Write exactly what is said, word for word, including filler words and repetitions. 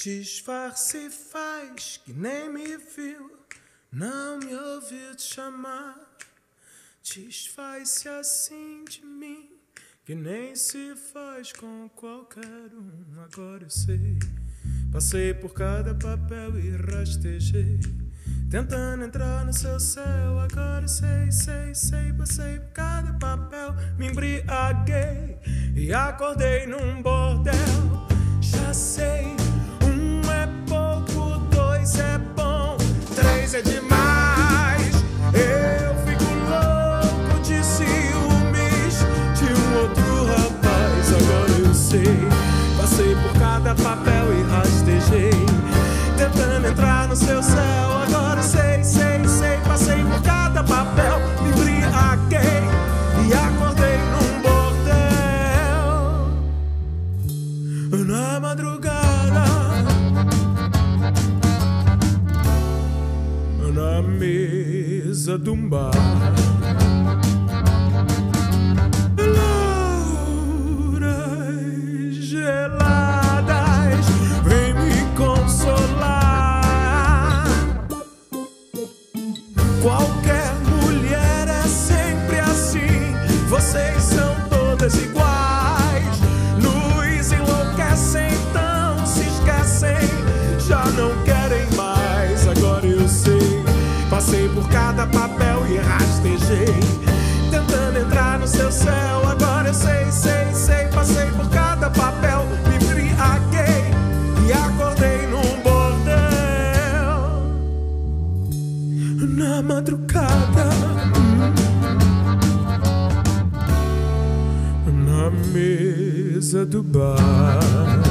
Disfarce faz que nem me viu, não me ouviu te chamar. Desfaz-se assim de mim, que nem se faz com qualquer um. Agora eu sei, passei por cada papel e rastejei, tentando entrar no seu céu. Agora eu sei, sei, sei, passei por cada papel, me embriaguei e acordei num bordel. Já sei, um é pouco, dois é bom, três é demais. Eu fico louco de ciúmes de um outro rapaz. Agora eu sei, passei por cada papel e rastejei, tentando entrar no seu céu. Agora eu sei, sei, sei, passei por cada papel, me embriaguei e acordei num bordel. Na madrugada, na mesa de um bar, louras geladas vem me consolar. Qualquer mulher é sempre assim, vocês são todas iguais. Luz enlouquecem, então se esquecem, já não querem mais. Agora eu sei, passei por cada papel e rastejei, tentando entrar no seu céu. Agora eu sei, sei, sei, passei por cada papel, me embriaguei e acordei num bordel. Na madrugada, na mesa do bar.